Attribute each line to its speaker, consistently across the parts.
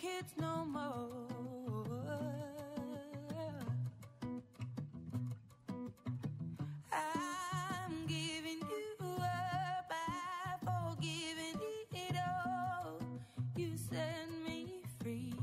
Speaker 1: kids no more. I'm giving you up, I've forgiven it all. You set me free.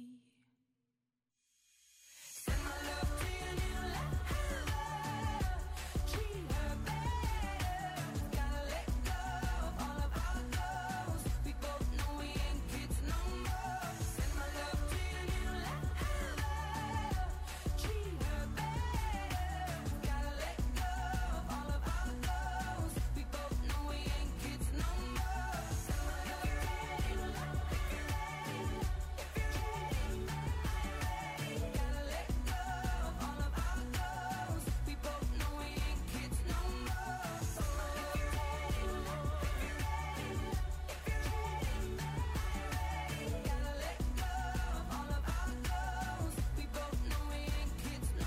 Speaker 1: Send my love to your new lover. Treat her better. Gotta let go of all of our goals. We both know we ain't kids no more. Send my love to your new lover. Treat her better. Gotta let go of all of our goals. We both know we ain't kids no more. Send my love to your new lover. If you're ready, gotta let go of all of our goals. We both know we ain't kids no more. Send my love to your new lover. Gotta let go of all of our goals. We both know we ain't kids no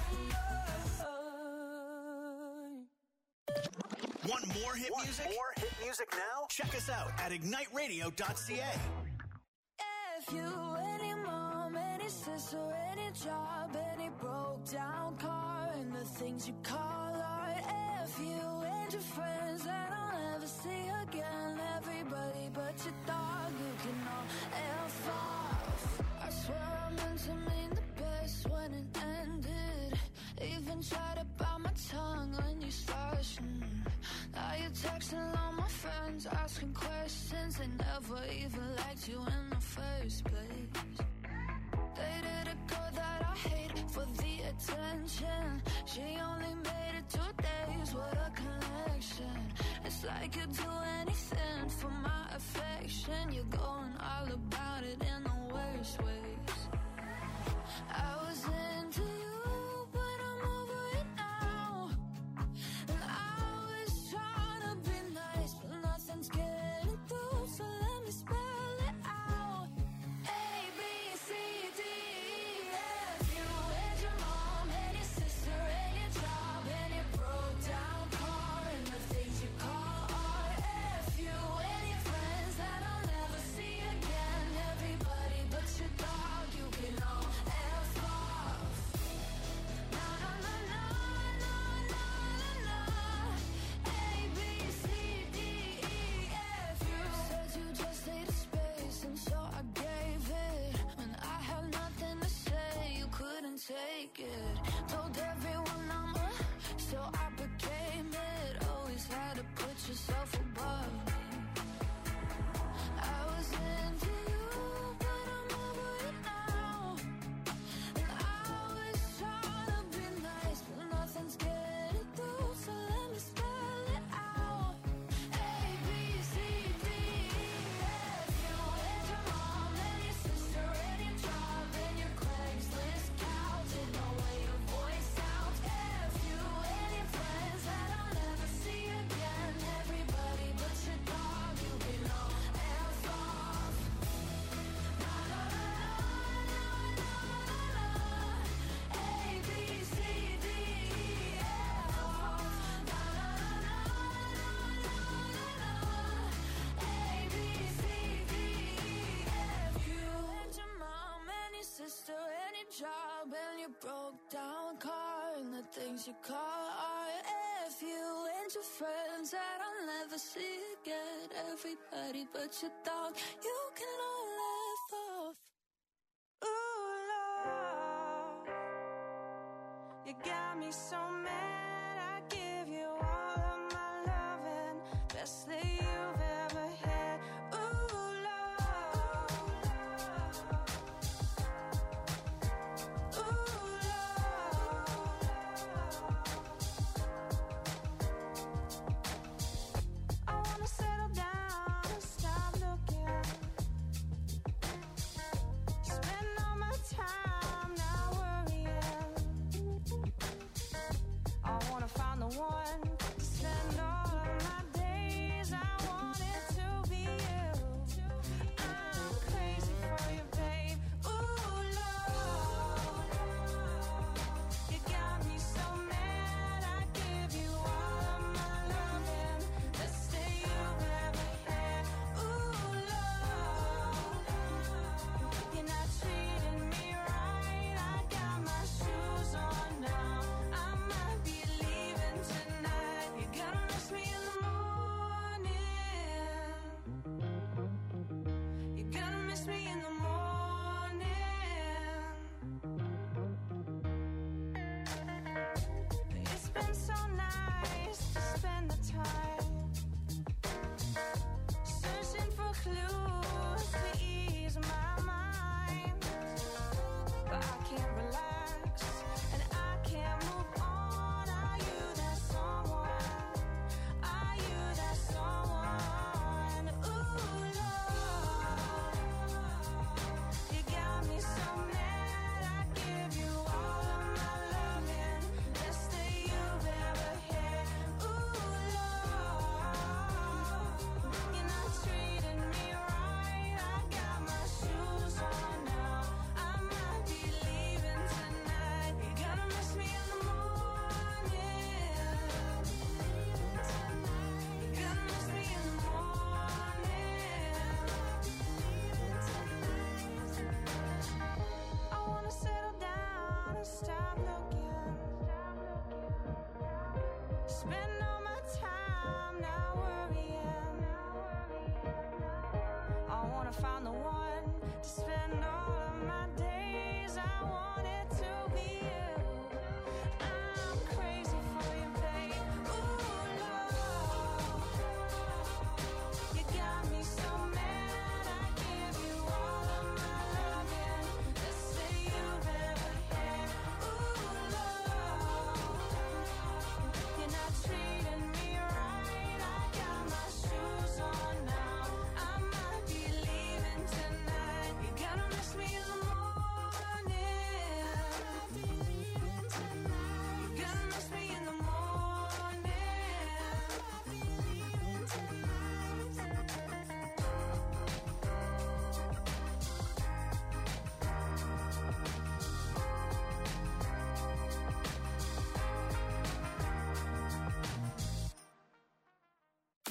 Speaker 1: more.
Speaker 2: Want more hit music?
Speaker 3: More hit music now?
Speaker 2: Check us out at igniteradio.ca.
Speaker 1: If you, any mom, any sister, any job, any broke down car, and the things you call art. If you and your friends that I'll never see again, everybody but your dog, you can all F off. I swear I meant to mean the best when it ended. Even tried to bite my tongue when you started. Now you're texting all my friends, asking questions. They never even liked you in the first place. Dated a girl that I hate for the attention. She only made it 2 days, what a connection. It's like you'd do anything for my affection. You're going all about it in the worst ways. I was into you, but I'm over it now. And I was trying to be nice, but nothing's getting through, so let me spell it out. A, B, C, D, E, F. You and your mom and your sister and your job and your broke down car and the things you call art. F you and your friends that I'll never see again. Everybody but your dog, you can all F off. Na na na na na na na na. A, B, C, D, E, F. You said you just needed space, and so I gave it. When I had nothing to say, you couldn't take it. Told everyone I'm so I became it. Always had to put yourself above me. I was into you, but I'm over it now. And I was trying to be nice, but nothing's getting through, so let me spell it out. A, B, C, D, E, F. You and your mom and your sister and your job and your Craigslist couch and the way your voice sounds. F you and your friends that I'll never see again. Everybody but your dog, you can all F off. Na na na na na na na. A, B, C, D, E, F off. Na na na na na na na. A, B, C, D, E, F. You and your mom and your sister and your job and your broke down car and the things you call art. F you and your friends that I'll never see again. Everybody but your dog, you can all F off. Ooh, Lord, you got me so mad. I give you all of my loving, best that you've ever had. Ooh, Lord, ooh, Lord. I wanna settle down and stop looking. Spend all my time not worrying. I wanna find the one to spend all of my days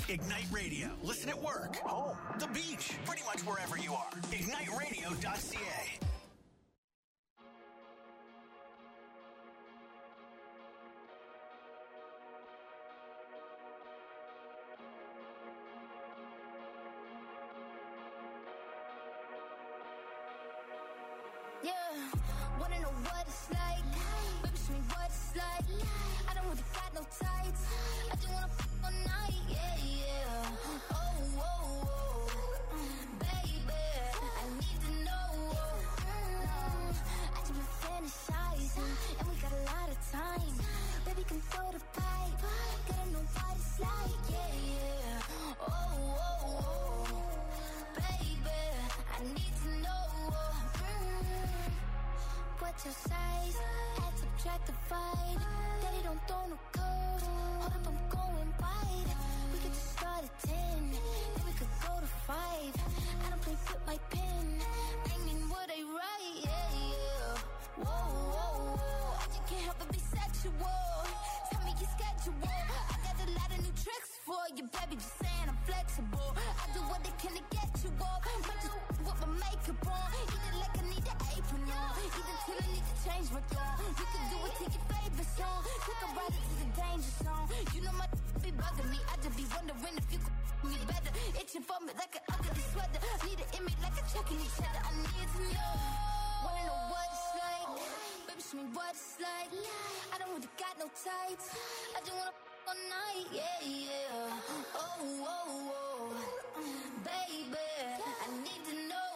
Speaker 2: Ignite Radio. Listen at work, home, the beach, pretty much wherever you are. IgniteRadio.ca.
Speaker 1: Yeah, wanna know what it's like? Baby, show me what it's like. I don't really got no tights. I just wanna fuck all night, yeah, yeah. Oh, oh, oh, baby, I need to know. I just been fantasizing, and we got a lot of time. Baby, come throw the pipe. Gotta know what it's like, yeah, yeah. Oh, oh, oh, baby, I need to know. What's your size? Add, subtract, divide. Daddy don't throw no code. Hold up, I'm going wide. We could just start at 10, then we could go to 5. I don't play with my pen. I mean what I write, yeah, yeah. Whoa, whoa, whoa. I just can't help but be sexual. Tell me your schedule. I got a lot of new tricks for you, baby. Just saying I'm flexible. I do what they can to get you up. Might just with my makeup on. Eat it like I need an apron on. Eat it till I need to change my tone. You can do it to your favorite song. Take a ride into the danger zone. You know my be bugging me. I just be wondering if you could me better. Itching for me like an ugly sweater. Need an image like a checking each other. I need to know. Wanna know what it's like? Baby, show me what it's like. I don't really got no tights. I just wanna all night, yeah, yeah. Oh, oh, oh, baby, I need to know.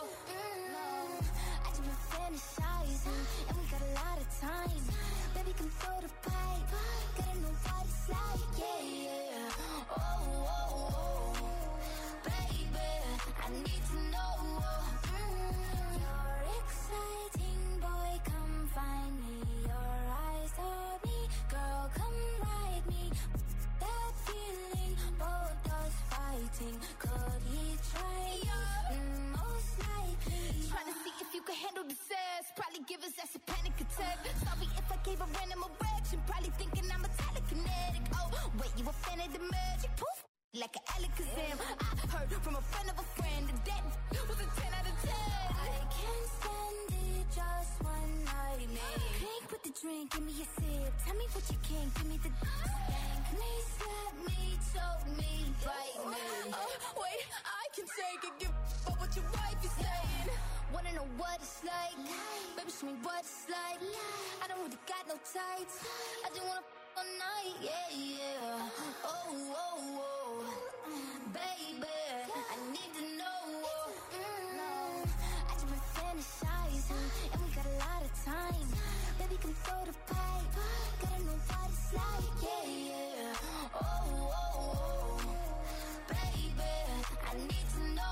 Speaker 1: I just been fantasizing, and we got a lot of time. Baby, come throw the pipe. Gotta know what it's like, yeah, yeah. Oh, oh, oh, baby, I need to know. You're exciting, boy, come find me. Your eyes are me, girl, come ride me. That feeling, both us fighting. Could he try you? Most likely. Trying to see if you can handle the sass. Probably give us that's a panic attack. Sorry if I gave a random erection. Probably thinking I'm a telekinetic. Oh, wait, you a fan of the magic? Poof, like an Alakazam. I heard from a friend of a friend that was a 10 out of 10. I can't stand it, just one night, man. Drink with the drink, give me a sip. Tell me what you can, give me the spank me, slap me, choke me, bite me. Wait, I can take it, give up what your wife is saying. Wanna know what it's like? Baby, show me what it's like. I don't really got no tights. I just wanna all night, yeah, yeah. Oh, oh, oh, baby, I need to know. I just been fantasizing, and we got a lot of time. Baby, come throw the pipe. Gotta know what it's like, yeah, yeah. Oh, oh, oh, baby, I need to know.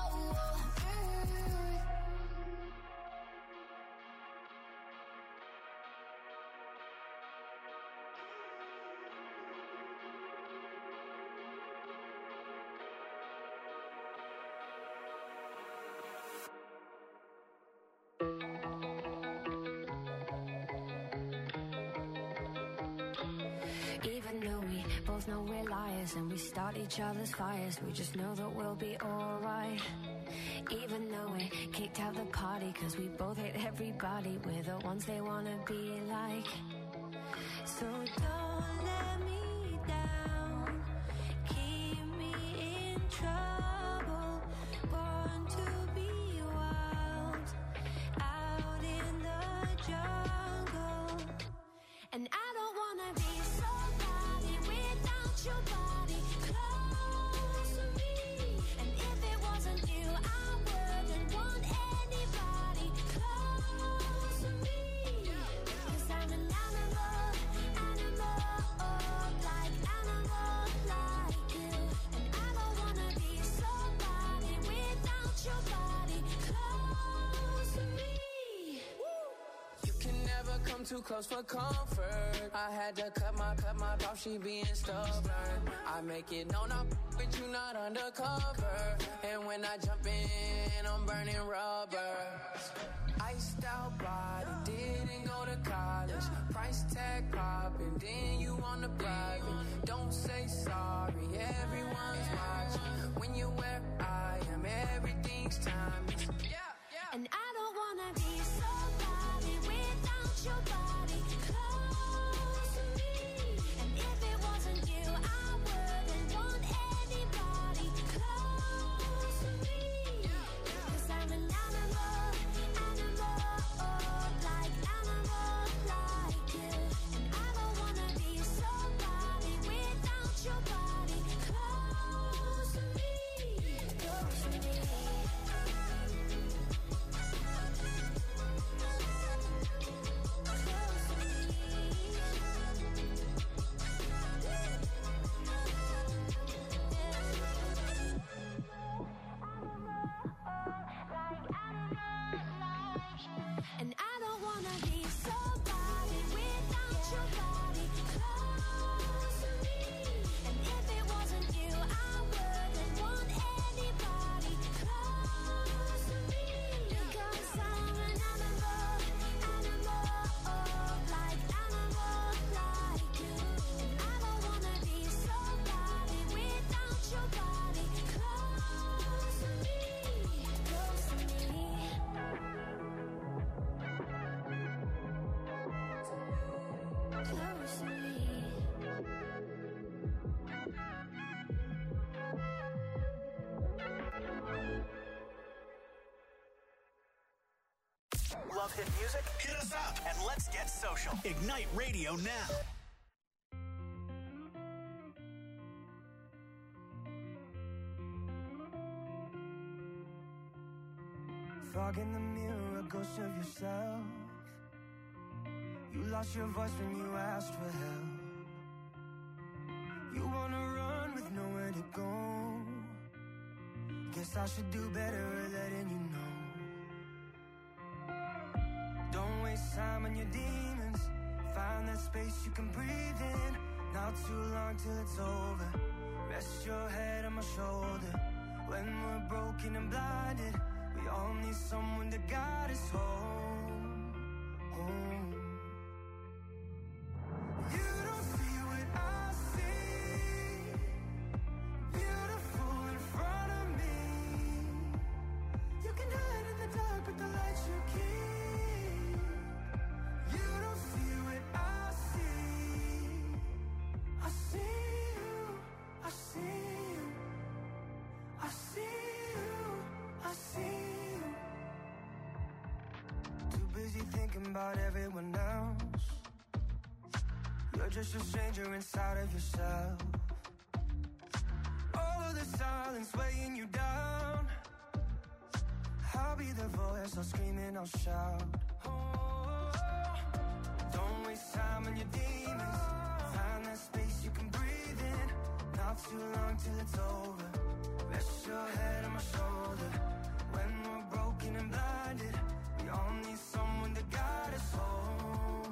Speaker 3: Even though we both know we're liars and we start each other's fires, we just know that we'll be alright. Even though we kicked out the party cause we both hate everybody, we're the ones they wanna be like. So don't let me down, keep me in trouble, born to be wild, out in the jungle. And I don't wanna be somebody without your body close to me. And if it wasn't you, I wouldn't want anybody close to me. Cause I'm an animal, like you. And I don't wanna be somebody without your body close to me.
Speaker 4: You can never come too close for comfort. I had to cut my off, she being stubborn. I make it known I'm with you, not undercover. And when I jump in, I'm burning rubber. Iced out body, didn't go to college. Price tag popping, then you on the private. Don't say sorry, everyone's watching. When you're where I am, everything's timeless.
Speaker 3: And I don't wanna be somebody without your body close to me. And if it wasn't you, I wouldn't want anybody close to me. 'Cause I'm an animal, like you. And I don't wanna be somebody without your body close to me, close to me. And I don't wanna be somebody without your body close to me. And if it wasn't you, I wouldn't want anybody close to me. Because I'm an animal, like you. And I don't wanna be somebody without your body close to me, close to me. Close to me.
Speaker 2: Love hit music? Hit us up and let's get social. Ignite Radio now.
Speaker 5: Fog in the mirror, a ghost of yourself. You lost your voice when you asked for help. You wanna run with nowhere to go. Guess I should do better at letting you know. Don't waste time on your demons. Find that space you can breathe in. Not too long till it's over. Rest your head on my shoulder. When we're broken and blinded, we all need someone to guide us home, home. You don't see what I see. Beautiful in front of me. You can hide in the dark, but the light you keep. You don't see what I see. I see you, I see you, I see you, I see you. Too busy thinking about everyone else. You're just a stranger inside of yourself. All of the silence weighing you down. I'll be the voice, I'll scream and I'll shout. Oh, don't waste time on your demons. Find that space you can breathe in. Not too long till it's over. Rest your head on my shoulder. When we're broken and blinded, we all need someone to guide us home.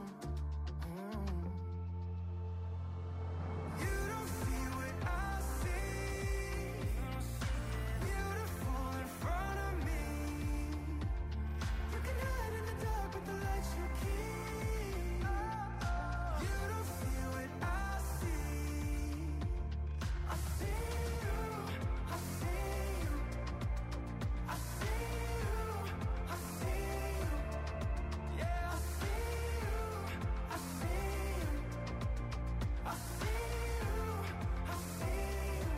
Speaker 5: You don't see what I see. Beautiful in front of me. You can hide in the dark, but the light you keep. You don't see what I see. I see you, I see you, I see you, I see you. Yeah, I see you, I see you, I see you, I see you.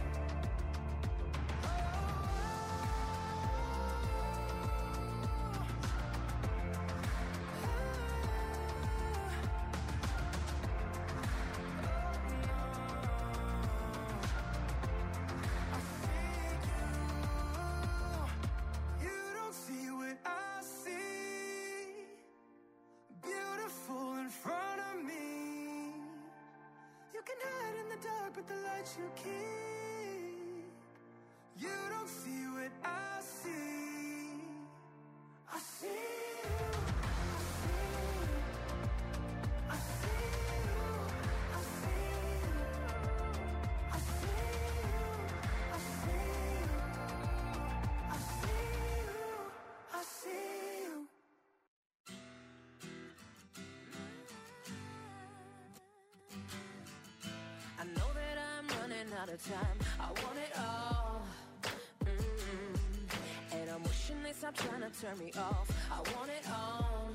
Speaker 5: You don't see what I see. Beautiful in front of me. You can hide in the dark, but the light you keep. You don't see what I see. I see you, I see you, I see you, I see you, I see you, I see you, I see you.
Speaker 4: I know that
Speaker 1: out of time. I want it all. And I'm wishing they stop trying to turn me off. I want it all.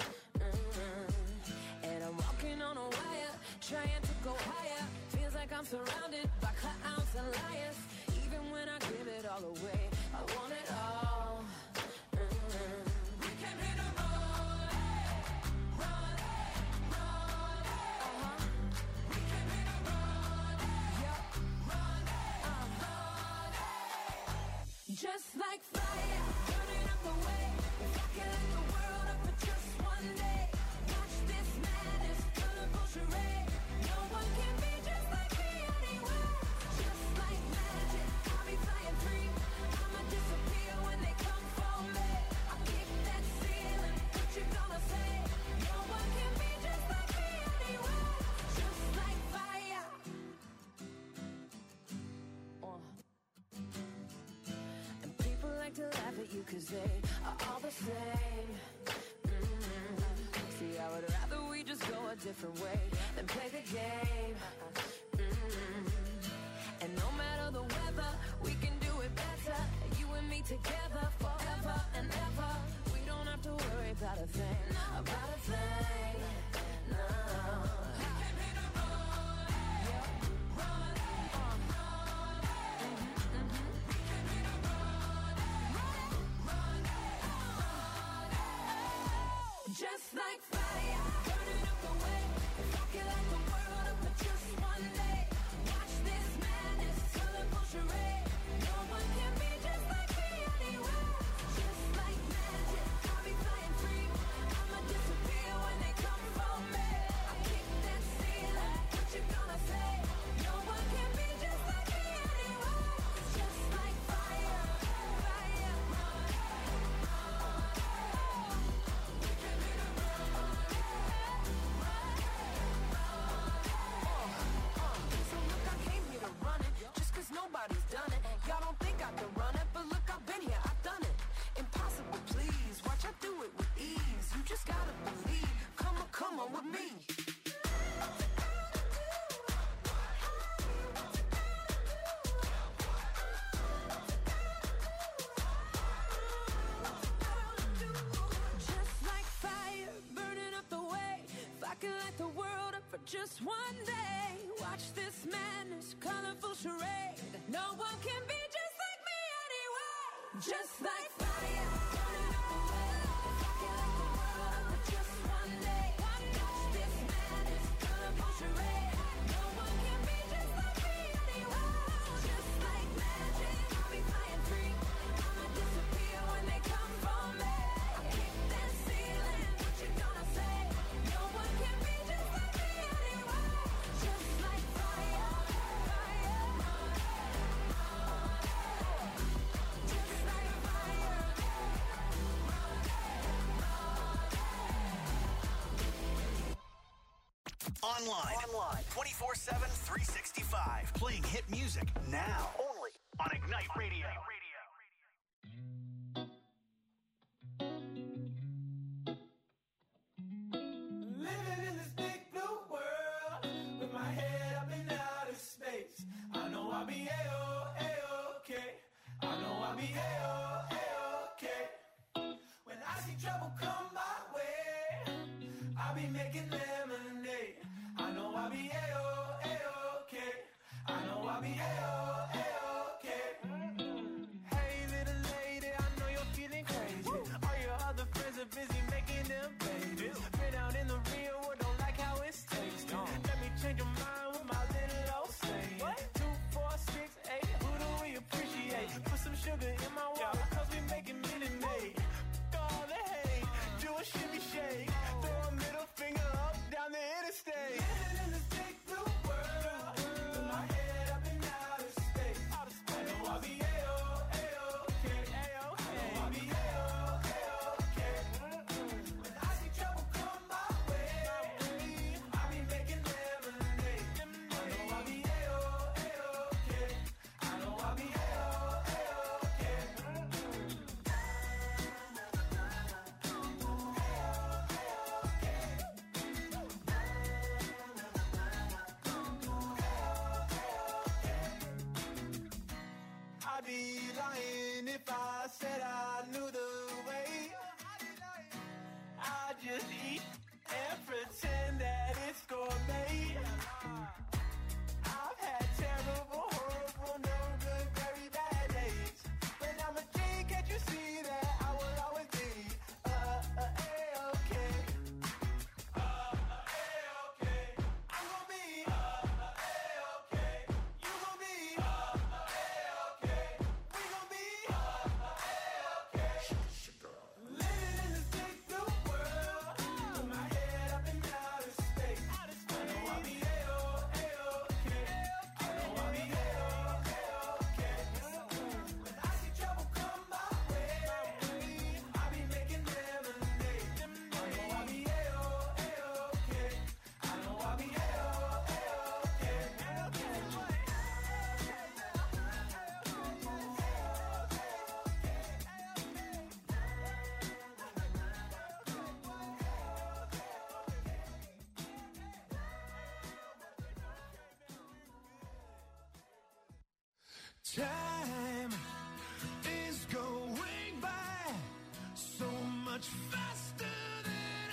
Speaker 1: And I'm walking on a wire, trying to go higher. Feels like I'm surrounded by clowns and liars. Even when I give it all away, I want it all. We came here to run, run, run. We came here to run, run, run. Just like fire, burning up the way. If I can light the world up for just one day. Watch this madness, colorful charade. No one can be just like me anywhere. Just like magic, I'll be flying free. I'ma disappear when they come for me. I kick that ceiling, what you gonna say? No one can be just like me anywhere. Just like fire. And people like to laugh at you 'cause they are all the same. See, I would rather we just go a different way than play the game. And no matter the weather, we can do it better. You and me together forever and ever. We don't have to worry about a thing, about a thing. No. We came here to run, run, We came here to run, run. Just like fire, burning up the way. If I could light the world up for just one day. Watch this madness, colorful charade. No one can be just like me anywhere. Just like magic, I'll be flying free. I'ma disappear when they come for me. I kick that ceiling, what you gonna say? No one can be just like me anywhere. Just like fire, fire. We came here to run. So look, I came here to run it, just 'cause nobody's done it. Y'all don't think I can run it, but look, I've been here, I've done it. Impossible, please, watch I do it with ease. You just gotta believe, come on with me. Just like fire, burning up the way. If I could light the world up for just one day. Watch this madness, colorful charade. No one can be just like me anyway. Just like fire, burning up the way. If I could light the world up for just one day. Watch this madness, colorful charade. No one can be just like me anyway. Just like magic, I'll be flying free. I'ma disappear when they come for me. I kick that ceiling, what you gonna say? No one can be just like me anyway. Just like fire, fire. Just like fire.
Speaker 2: Online. 24/7, 365. Playing hit music now. Only on Ignite Radio.
Speaker 5: Living in this big blue world with my head up in outer space. I know I'll be A-okay. I know I'll be A-okay. When I see trouble come my way, I'll be making lemonade. I know I'll be A-okay. I know I'll be A-okay. Time is going by so much faster than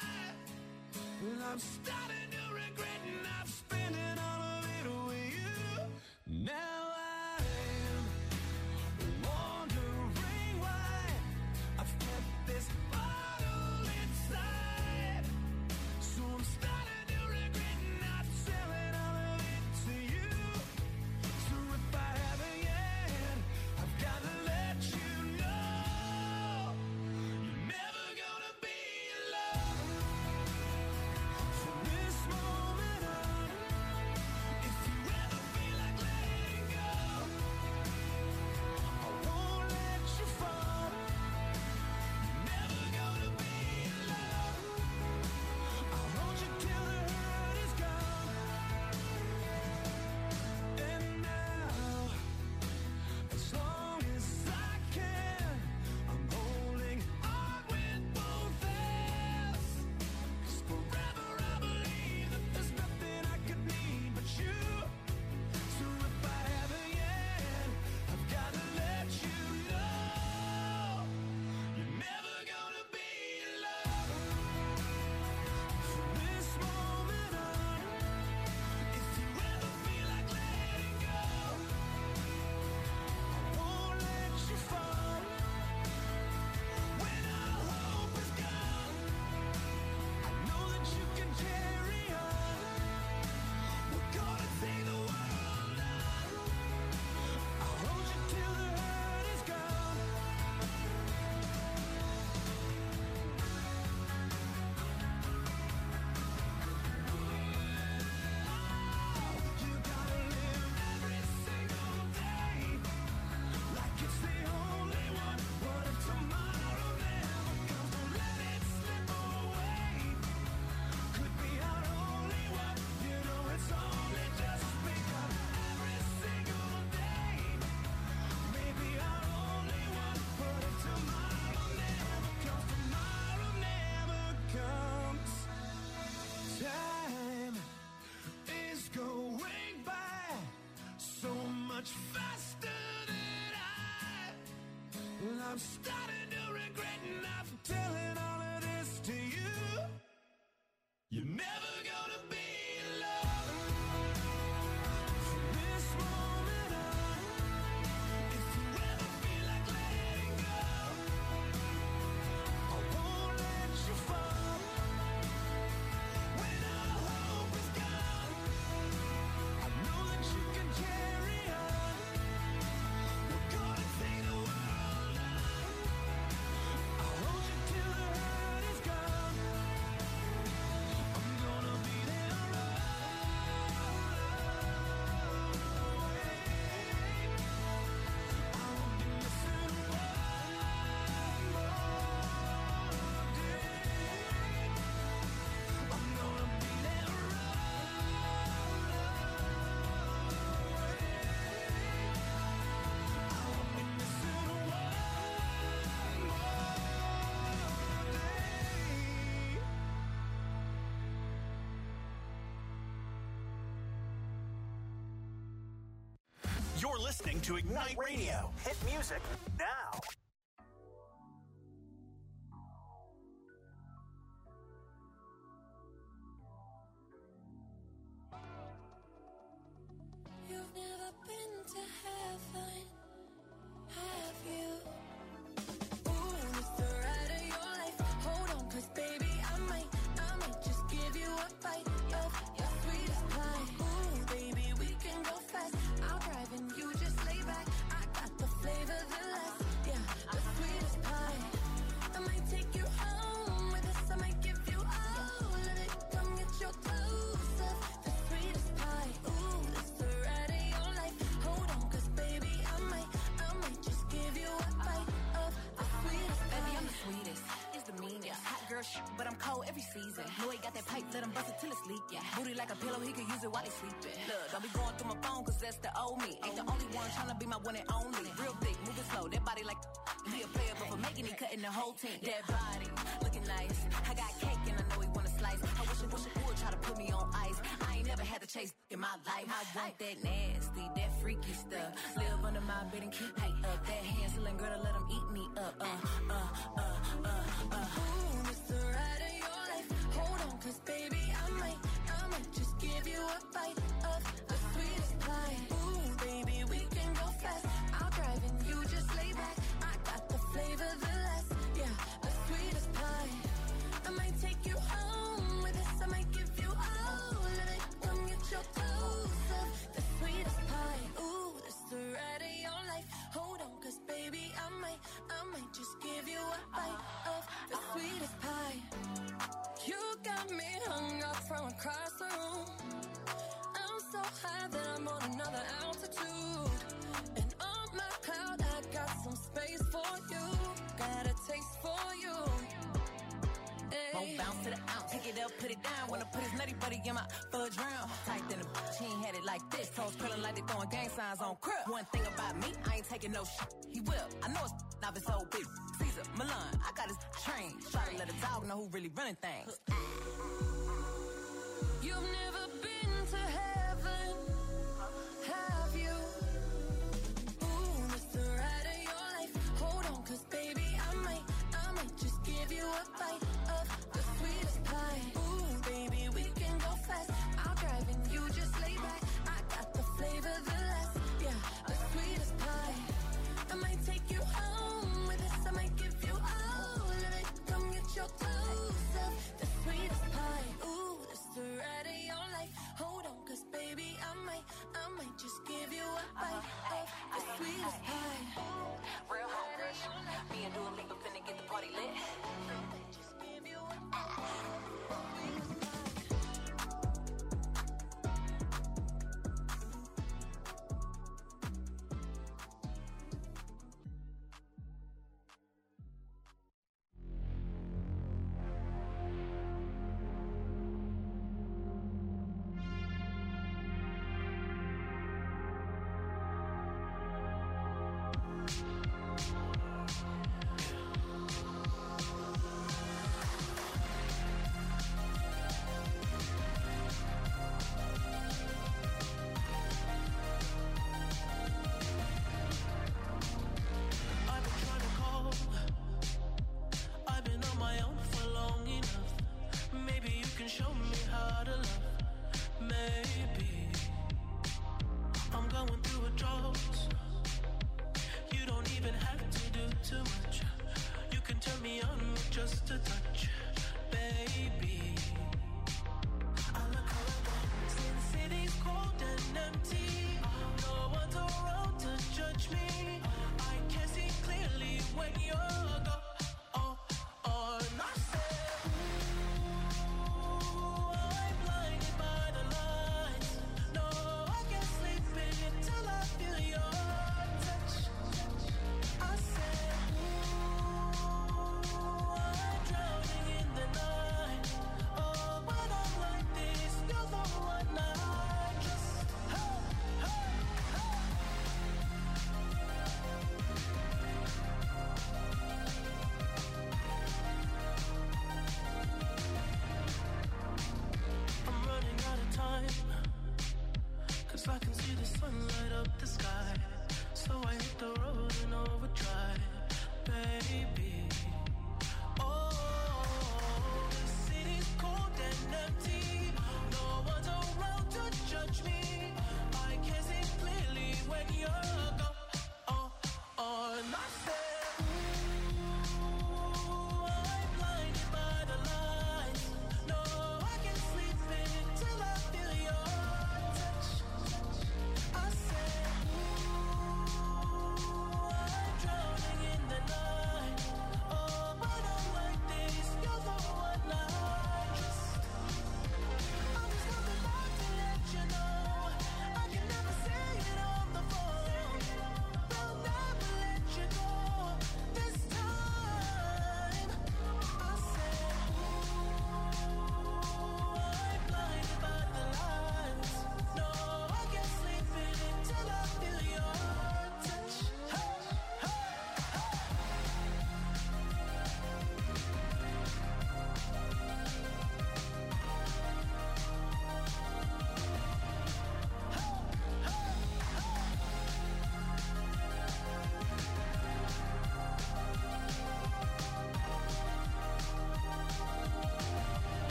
Speaker 5: I'm starting to regret, and I'm spending all of it with you. Now I'm wondering why I've kept this bottle inside. So I'm starting to regret not selling all of it to you. So if I haven't yet, I've got to let you know you're never gonna be alone. From this moment on, if you ever feel like letting go, I won't let you fall. You're never gonna be alone. I'll hold you till the hurt is gone. And now, as long as I can, I'm holding on with both hands. 'Cause forever I believe that there's nothing I could need but you. So if I haven't yet, I've got to let you know you're never gonna be alone. From this moment on, if you ever feel like letting go, I won't let you fall. When all hope is gone, I know that you can carry on. We're gonna take the world on. I'll hold you till the hurt is gone. You gotta live every single day like it's the only one. What if tomorrow never comes? Don't let it slip away. Could be our only one. You know it's only just begun. Every single day, maybe our only one. What if tomorrow never comes? Tomorrow never comes. Time is going by so much faster than I'm starting to regret not telling all of this to you. You're never gonna be alone. From this moment on, if you ever feel like letting go, I won't let you fall. When all hope is gone, I know that you can carry on. We're gonna take the world on. I'll hold you till the hurt is gone. I'm gonna be there I won't be missing one more day. I'm gonna be there I won't be missing one more day.
Speaker 2: You're listening to Ignite Radio. Hit music now.
Speaker 1: You've never been to heaven, have you? Ooh, it's the ride of your life. Hold on, 'cause baby, I might just give you a bite of your sweetest pie. Ooh, baby, we can go fast. I'll drive and you just lay back. I got the flavor that lasts. Yeah, the sweetest pie. I might take you home with us. I might give you all of it. Come get your dose of the sweetest pie. Ooh, it's the ride of your life. Hold on, 'cause baby, I might just give you a bite of the sweetest pie.
Speaker 6: Baby, I'm the sweetest. It's the meanest. Hot girl shit, but I'm cold every season. Know he got that pipe, let him bust it till it's leak. Yeah. Booty like a pillow, he could use it while he sleeping. Look, don't be going through my phone, 'cause that's the old me. Ain't the only one tryna be my one and only. Real thick, moving slow, that body like he a player, but for making it, cutting the whole team. That body, looking nice. I got cake and I know he wanna slice. I wish it would try to put me on ice. I ain't never had to chase in my life. I want that nasty, that freaky stuff. Live under my bed and keep height up. That Hansel girl to let him eat me up.
Speaker 1: Ooh, this the ride of your life. Hold on, 'cause baby, I might just give you a bite of the sweetest pie. Ooh, baby, we can go fast. I'll drive and you just lay back. I got the flavor, the last, yeah, the sweetest pie. I might take you home with us. I might give you all of it. Come get your dose of the sweetest pie. Ooh, this the ride of your life. Hold on, 'cause baby, I might just give you a bite of the sweetest pie. You got me hung up from across the room. I'm so high that I'm on another altitude. And on my cloud, I got some space for you. Got a taste for you.
Speaker 6: Won't bounce to the ounce. Take it up, put it down. Wanna put his nutty buddy in my fudge round. Tight than a bitch, he ain't had it like this. Toes curling like they throwing gang signs on crib. One thing about me, I ain't taking no shit. He will. I know it's not his whole big. Caesar, Milan, I got his train. Try to let a dog know who really running things.
Speaker 1: You've never been to heaven, have you? Ooh, this the ride of your life. Hold on, 'cause baby, I might just give you a bite of the sweetest pie. Ooh, baby, we can go fast. I'll drive and you just lay back. I got the flavor, the last, yeah, the sweetest pie. I might take you home with us. I might give you all of it. Come get your dose of the sweetest pie. Ooh, this the ride of your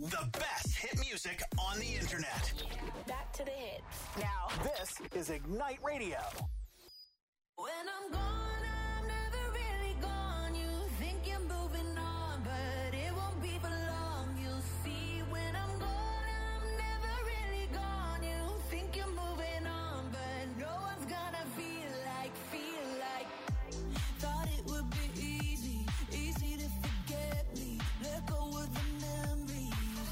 Speaker 2: The best hit music on the internet.
Speaker 7: Back to the hits. Now,
Speaker 2: This is Ignite Radio.
Speaker 1: When I'm gone, I'm never really gone. You think you're moving on, but it won't be for long. You'll see when I'm gone, I'm never really gone. You think you're moving on, but no one's gonna feel like. Thought it would be easy to forget me. Let go of the memories.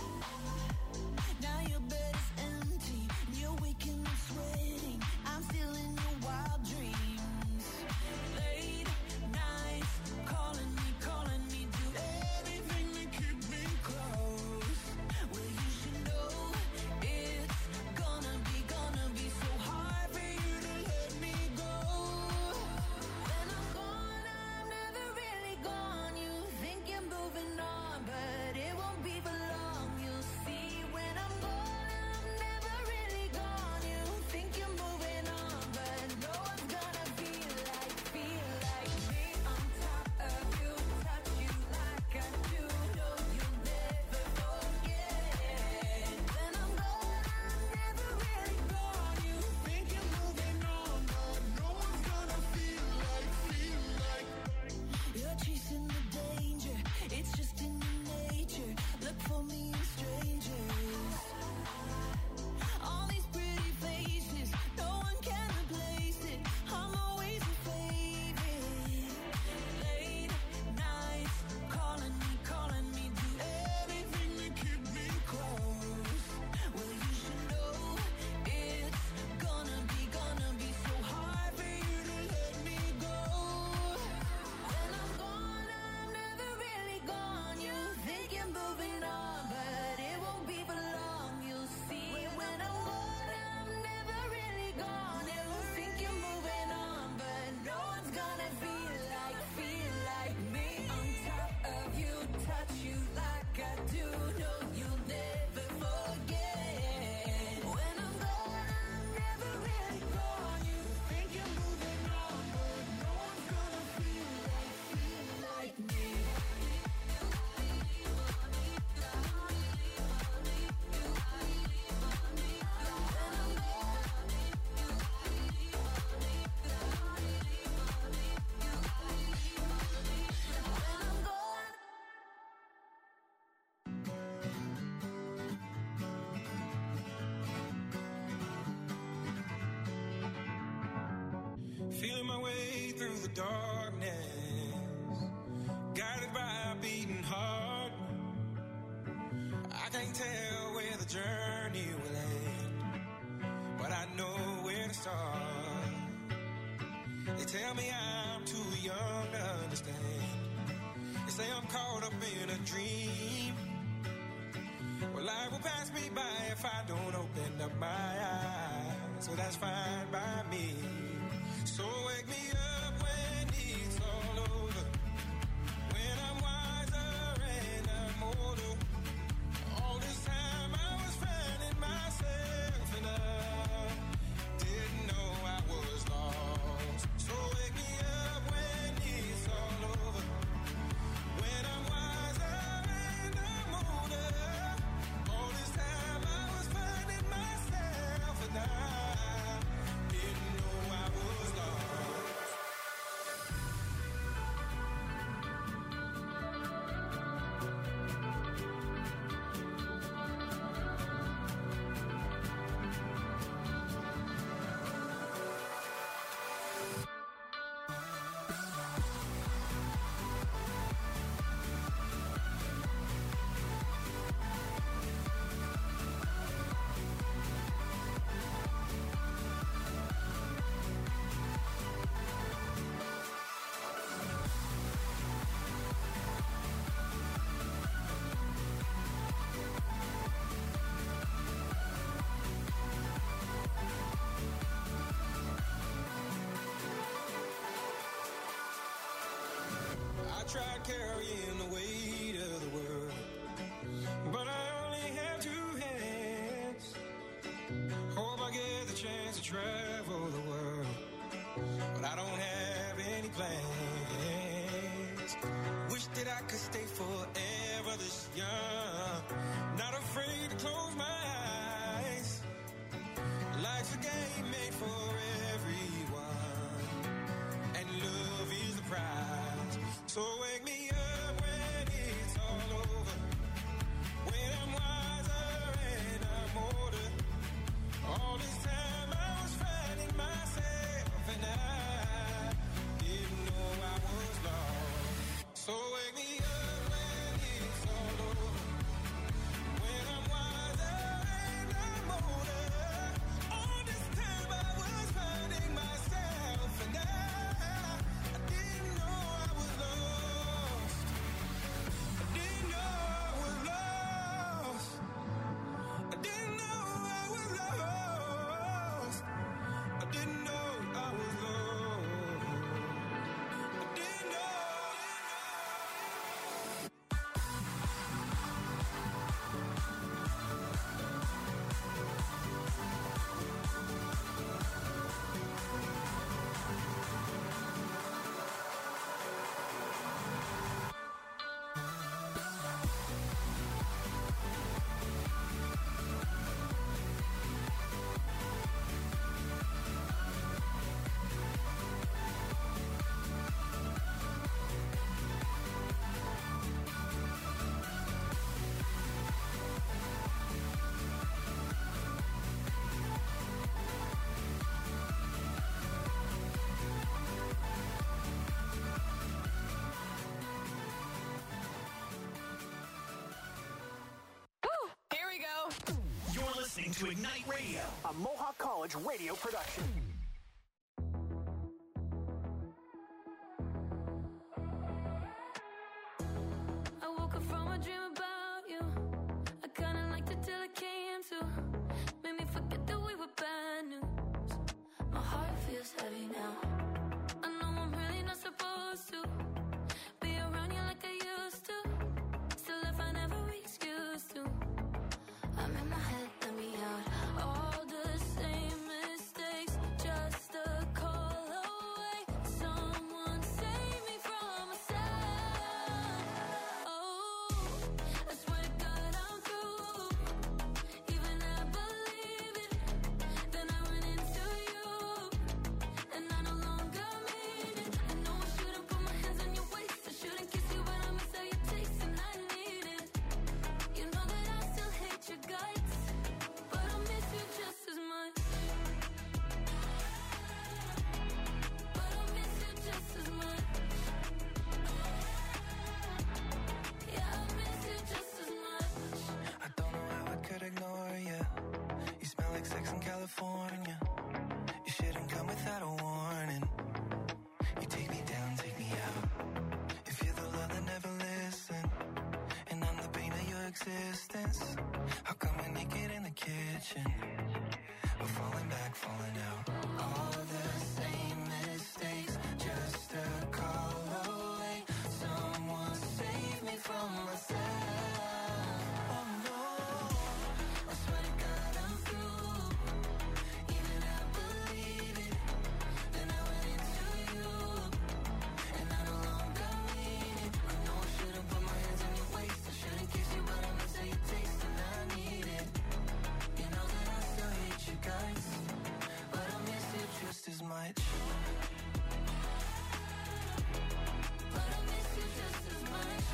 Speaker 1: Now your bed is empty, and you're waking up sweating. I'm still in your wild dreams. Late nights, calling me, do everything to keep me close. Well, you should know it's gonna be so hard for you to let me go. When I'm gone, I'm never really gone. You think you're moving on, but it won't be for long. You'll see when I'm gone, I'm never really gone. You think you're moving on, but no one's gonna feel like me on top of you, touch you like I do. No, you'll never forget. When I'm gone, I'm never really gone. You think you're moving on, but no one's gonna feel like. You're chasing the danger, it's just in your nature. Look for me in strangers. All these pretty faces, no one can replace it. I'm always your favorite. Late nights, calling me, do everything to keep me close. Well, you should know it's gonna be so hard for you to let me go. When I'm gone, I'm never really gone. You think you're moving on, but it won't be for long. You'll see when I'm gone, I'm never really gone. You think you're moving on, but no one's gonna feel like me on top of you, touch you like I do. No, you'll never forget. When I'm gone, I'm never really gone. You think you're moving on, but no one's gonna feel like me.
Speaker 5: Feeling my way through the darkness, guided by a beating heart. I can't tell where the journey will end, but I know where to start. They tell me I'm too young to understand. They say I'm caught up in a dream. Well, life will pass me by if I don't open up my eyes. So that's fine by me. So wake me up when it's all over, when I'm wiser and I'm older. All this time I was finding myself and I didn't know I was lost. So wake me up when it's all over, when I'm wiser and I'm older. All this time I was finding myself and I didn't know I was lost. Tried carrying the weight of the world, but I only have two hands. Hope I get the chance to travel the world, but I don't have any plans. Wish that I could stay forever this young,
Speaker 2: listening to Ignite Radio, a Mohawk College radio production.
Speaker 1: I woke up from a dream about you. I kinda liked it till it came to. Made me forget that we were bad news. My heart feels heavy now. I know I'm really not supposed to be around you like I used to. Still if I never excuse to. I'm in my head, let me out. All the same mistakes, just a call away. Someone save me from myself. Oh, I swear to God I'm through. Even I believe it. Then I ran into you, and I no longer mean it. I know I shouldn't put my hands on your waist. I shouldn't kiss you, but I miss how you taste, and I need it. You know that I still hate your guts, but I miss you just as much. But I miss you just as much. Yeah, I miss you just as much.
Speaker 5: I don't know how I could ignore you. You smell like sex in California. You shouldn't come without a warning. You take me down, take me out. If you're the love that never listened, and I'm the pain of your existence, how come we're naked in the kitchen? We're falling back, falling out. All the same mistakes, just a call away. Someone save me from myself. Oh no, I swear to God I'm through. Even I believe it. Then I went into you, and I no longer mean it. I know I shouldn't put my hands on your waist. I shouldn't kiss you, but I miss how you taste, and I need it. You know that I still hate you guys, but I miss you just as much. But I miss you just as much.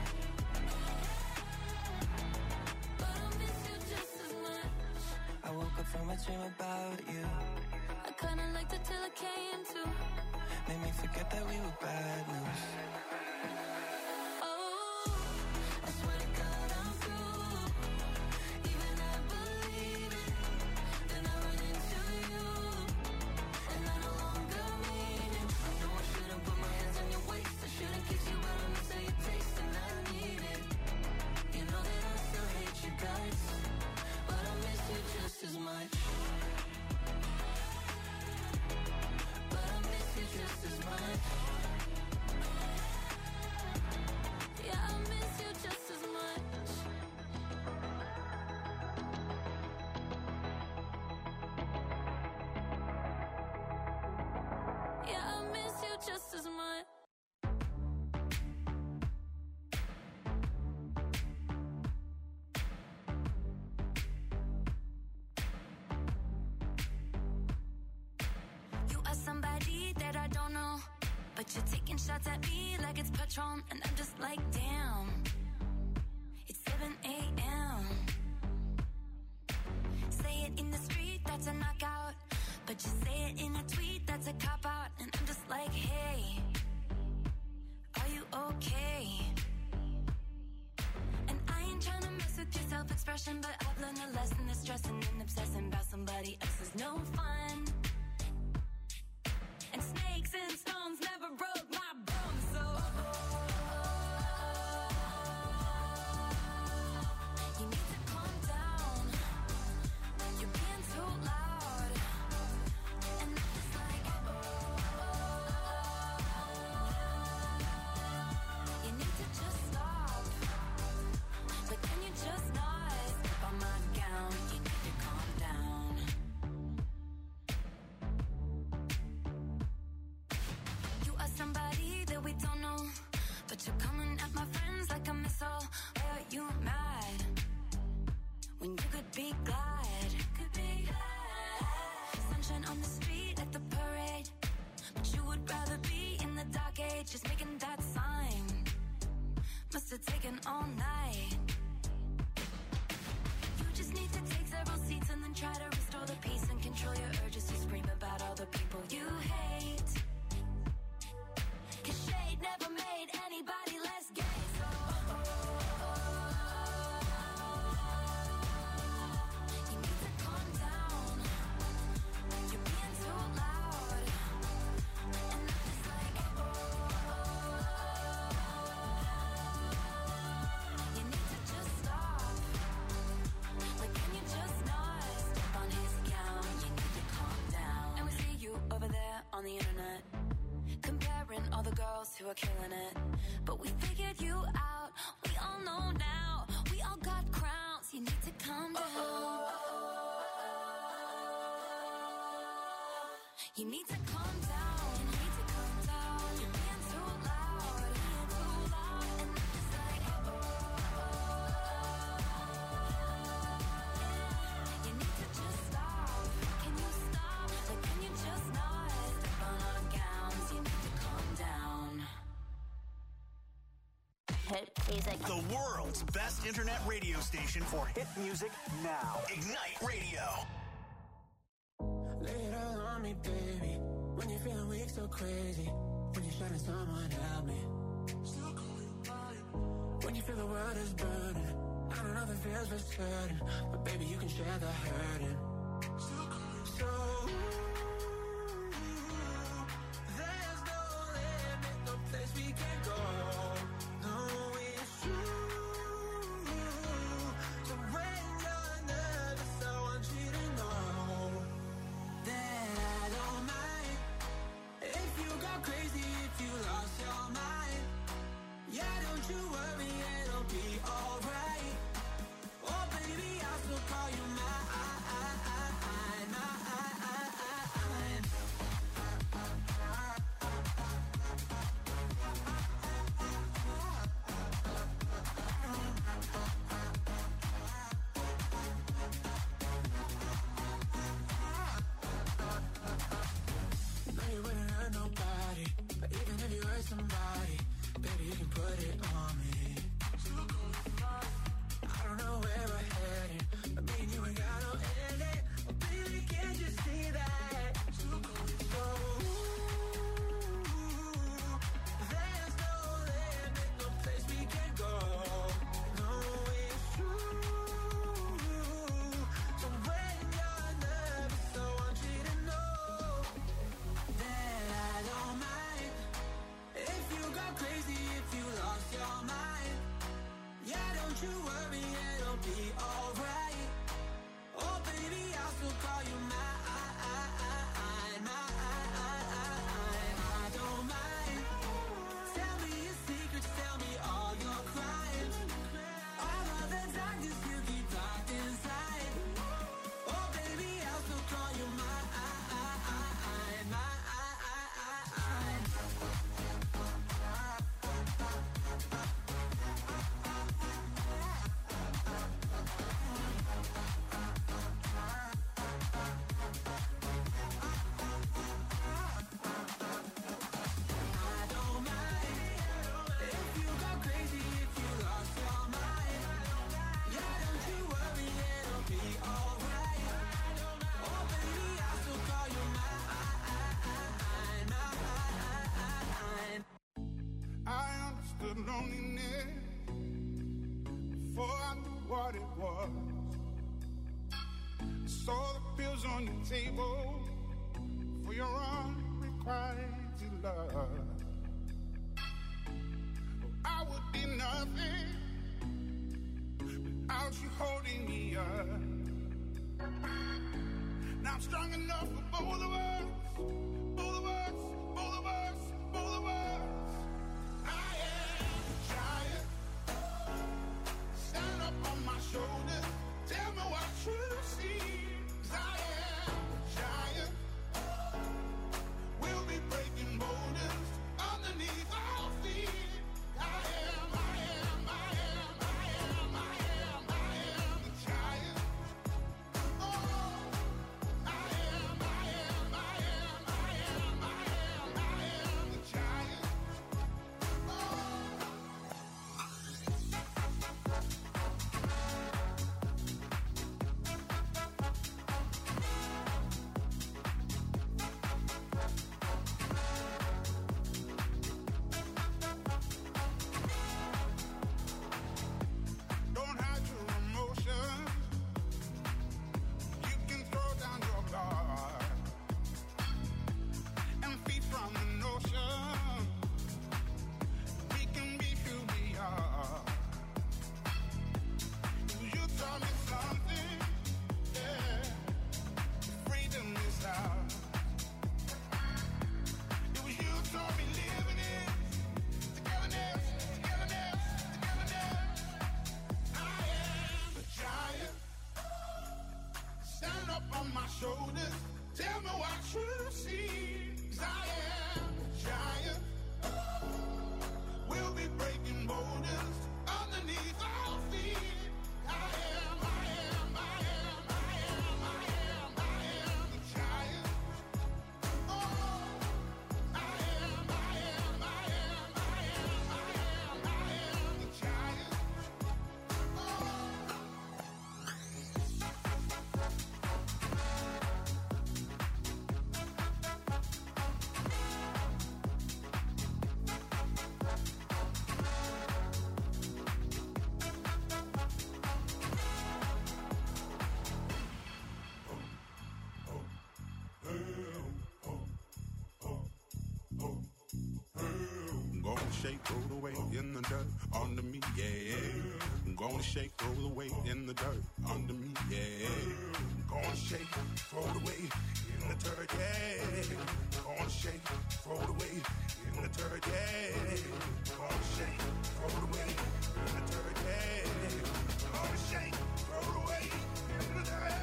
Speaker 5: But I miss you just as much. I woke up from a dream about you.
Speaker 1: I kinda liked it till it came to.
Speaker 5: Made me forget that we were bad news.
Speaker 1: Oh,
Speaker 5: I swear to God I'm through. Even I believe it. Then I run into you, and I no longer mean it. I know I shouldn't put my hands on your waist. I shouldn't kiss you, but I miss how you taste, and I need it. You know that I still hate you guys, but I miss you just as much. But I miss you just as much.
Speaker 1: yeah, I miss you just as much. Yeah, I miss you just as much. You are somebody that I don't know, but you're taking shots at me like it's Patron, and I'm just like, damn. It's 7 a.m. Say it in the street, that's a knockout, but you say it in a tweet, that's a cop-out, and I'm just like, hey, are you okay? And I ain't trying to mess with your self-expression, but I've learned a lesson that stressing and obsessing about somebody else is no fun. And snakes and stones never broke my bones, so you need to calm down. You're being too loud, and I'm just like, you need to just stop. But can you just not step on my gown? You need to calm down. You are somebody that we don't know, but you're coming at my friends like a missile. Why are you mad when you could be glad? Could be glad. Sunshine on the street at the parade, but you would rather be in the dark age, just making that sign. Must have taken all night. You just need to take several seats and then try to restore the peace and control your urges to scream about all the people you hate. 'Cause shade never made anybody less gay, so you need to
Speaker 3: who are killing it. But we figured you out, we all know now. We all got crowns, you need to calm down. You need to calm down, you need to calm down. You're being too loud, and it's like, you need to just stop. Can you stop? Like, can you just not step on our gowns? You need to calm down.
Speaker 7: Hit music.
Speaker 2: The world's best internet radio station for hit music now. Ignite Radio.
Speaker 5: Lay it all on me, baby. When you're feeling weak, so crazy. When you're shutting someone, help me. Still call you mine. When you feel the world is burning. I don't know if it feels for certain, but baby, you can share the hurting. Still call you so. There's no limit, no place we can go. No, it's true. So when you're nervous, I want you to know that I don't mind if you go crazy, if you lost your mind. Yeah, don't you worry, it'll be alright. Oh baby, I'll still call you mine. No, you wouldn't hurt nobody, but even if you hurt somebody, baby, you can put it on me. I don't know where we're headed, but me and you ain't got no ending. Oh, baby, can't you see that? So, there's no limit, no place we can go. No, it's true. So when you're nervous, I want you to know that I don't mind if you go crazy, if you lost your mind. Yeah, don't you worry, it'll be alright. Oh baby, I'll still call you mine. I don't mind. Tell me your secrets, tell me all your crimes. All of the darkness you keep locked inside. Oh baby, I'll still call you mine. I don't mind if you go crazy, if you lost your mind. Yeah, don't you worry, it'll be alright. Oh baby, I'll still call you mine.
Speaker 8: I understood loneliness before I knew what it was. I saw the pills on your table for your unrequited love. I would be nothing without you holding me up. Now I'm strong enough for both of us, both of us, both of us, both of us. I am a giant. Stand up on my shoulders. Tell me what you see. 'Cause I am a giant. We'll be breaking boulders underneath our feet. I am the giant. Oh, I am my shoulders. Tell me what you see. 'Cause I am a giant. We'll be breaking borders underneath our feet. I am the giant. Oh, I am the giant.
Speaker 9: Gonna shake, throw the weight in the dirt under me, yeah. Gonna shake, throw the weight in the dirt under me, yeah. Gonna shake, throw the weight in the dirt, yeah. Gonna shake, throw the weight in the dirt, yeah. Gonna shake, throw the weight in the dirt, yeah. Gonna shake, throw the weight in the dirt.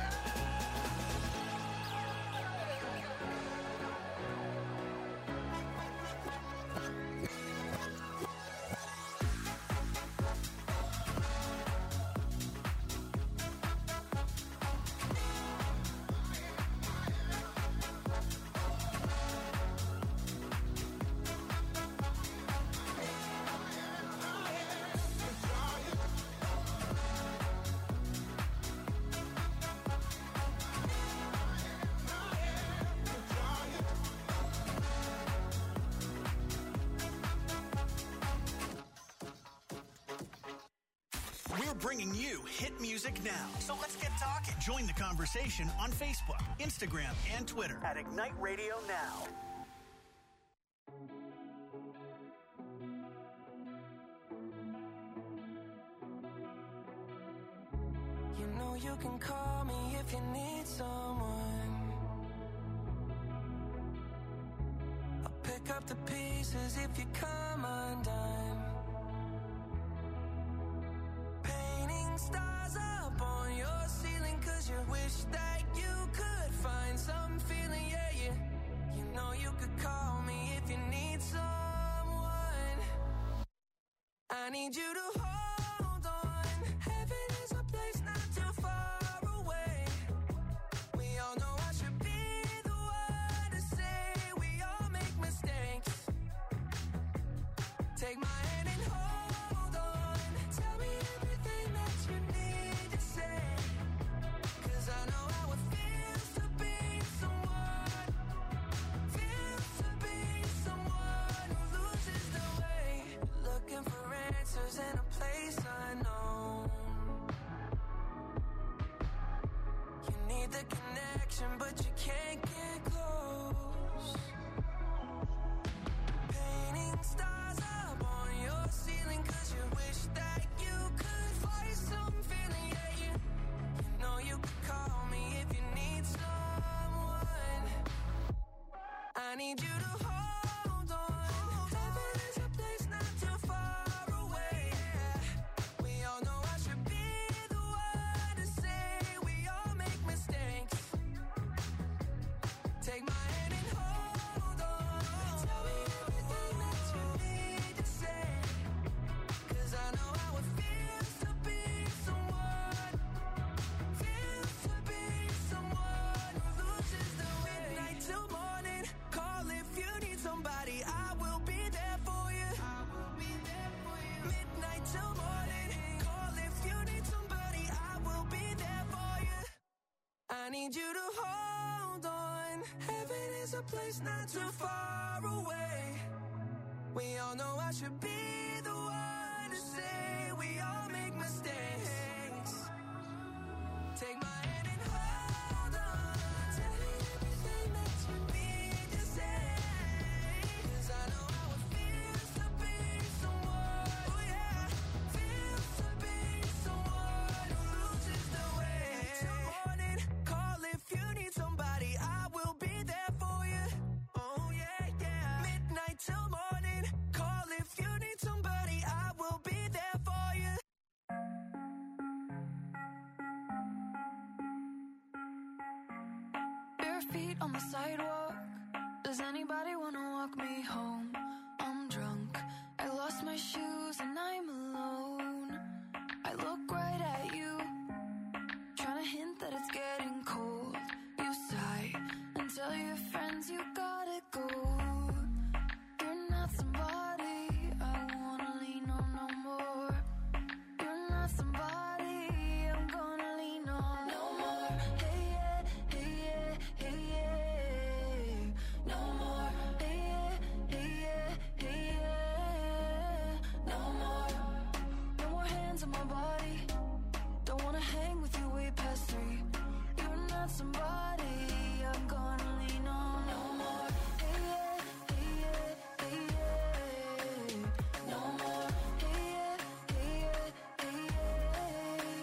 Speaker 2: We're bringing you hit music now. So let's get talking. Join the conversation on Facebook, Instagram, and Twitter at Ignite Radio Now.
Speaker 5: You know you can call me if you need someone. I'll pick up the pieces if you come undone. Painting stars up on your ceiling 'cause you wish that you could find some feeling, yeah, yeah. You know you could call me if you need someone. I need you to hold on. Heaven is a place not too far away. We all know I should be the one to say we all make mistakes. Take my hand and hold on. Tell me everything that you need to say. 'Cause I know how it feels to be someone. Feels to be someone who loses the way. Looking for answers in a place unknown. You need the connection, but you can't get close. Painting stars up on your ceiling 'cause you wish that you could find some feeling, yeah, yeah. You know you could call me if you need someone. I need you to hold on. Heaven is a place not too far away. We all know I should be the one to say we all make mistakes. Take my hand and hold on. Tell me everything that you need to say. 'Cause I know how it feels to be someone. Feels to be someone who loses the way. Midnight till morning. Call if you need somebody. I will be there for you. I will be there for you. Midnight till morning. Call if you need somebody. I will be there for you. I need you to hold on. Heaven is a place not too far away. We all know I should be the one to say we all make mistakes. Take my hand and hold on. Tell me everything that you need to say. 'Cause I know how it feels to be someone. Oh yeah, feels to be someone who loses the way. Till morning, call if you need somebody. I will be there for you. Oh yeah, yeah. Midnight till morning, call if you need somebody. I will be there for you.
Speaker 1: feet on the sidewalk. Does anybody wanna walk me home? I'm drunk, I lost my shoes and I'm alone. I look right at you, trying to hint that it's getting cold. You sigh and tell your friends you gotta go. You're not somebody I wanna lean on no more. You're not somebody I'm gonna lean on no more. Hey yeah, hey yeah, hey yeah. No more. Hey yeah, hey yeah, hey yeah. No more. No more hands on my body. Don't wanna hang with you way past 3. You're not somebody I'm gonna lean on no more. Hey yeah, hey yeah, hey yeah. No more. Hey yeah, hey yeah, hey yeah.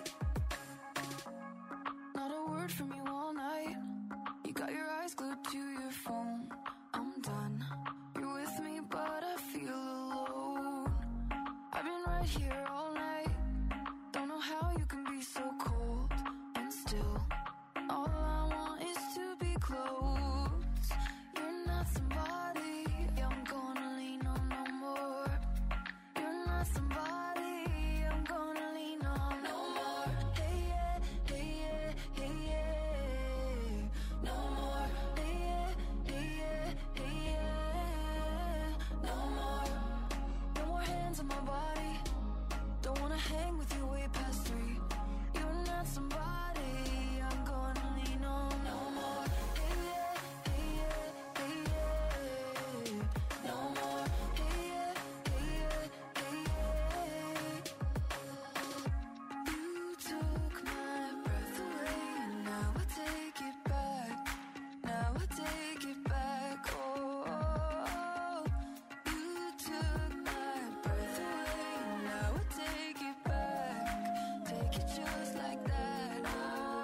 Speaker 1: Not a word from you all night. You got your eyes glued to your phone. I'm done. You're with me, but I feel alone. I've been right here all night. Don't know how you can be so cold. And still, all I want is to be close. You're not somebody I'm gonna lean on no more. You're not somebody I'm gonna lean on no more. Hey yeah, hey yeah, hey yeah. No more. Hey yeah, hey yeah, hey yeah. No more. No more hands on my body. Don't wanna hang with you way past 3. You're not somebody I'm gonna lean on no more. Hey yeah, hey yeah, hey yeah. No more. Hey yeah, hey yeah, hey yeah. You took my breath away and now I take it back. Now I take it back. Oh, you took my breath away and now I take it back. Take it just like that. Ah,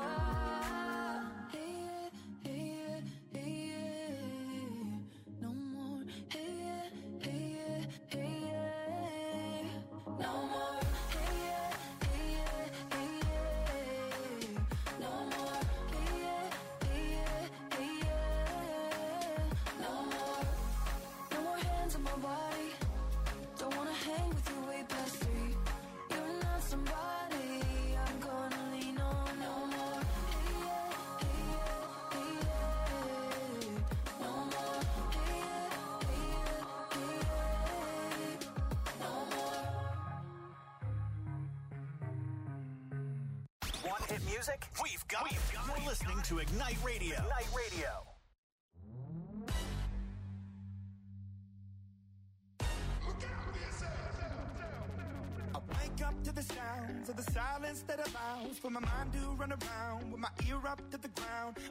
Speaker 1: hey yeah, hey yeah, hey yeah. No more. Hey yeah, hey yeah, hey yeah. No more. Hey yeah, hey yeah, hey yeah. No more. Hey yeah, hey yeah, hey yeah. No more. No more hands on my body. Don't wanna hang with you way past 3. You're not somebody I'm gonna lean on no more. Hey yeah, hey yeah, hey yeah. No more. Hey yeah, hey yeah, hey yeah. No more.
Speaker 2: Want hit music? We've got it. You're listening to Ignite Radio. Ignite Radio.
Speaker 5: I wake up to the sounds of the silence that allows for my mind to run around with my ear up to the ground.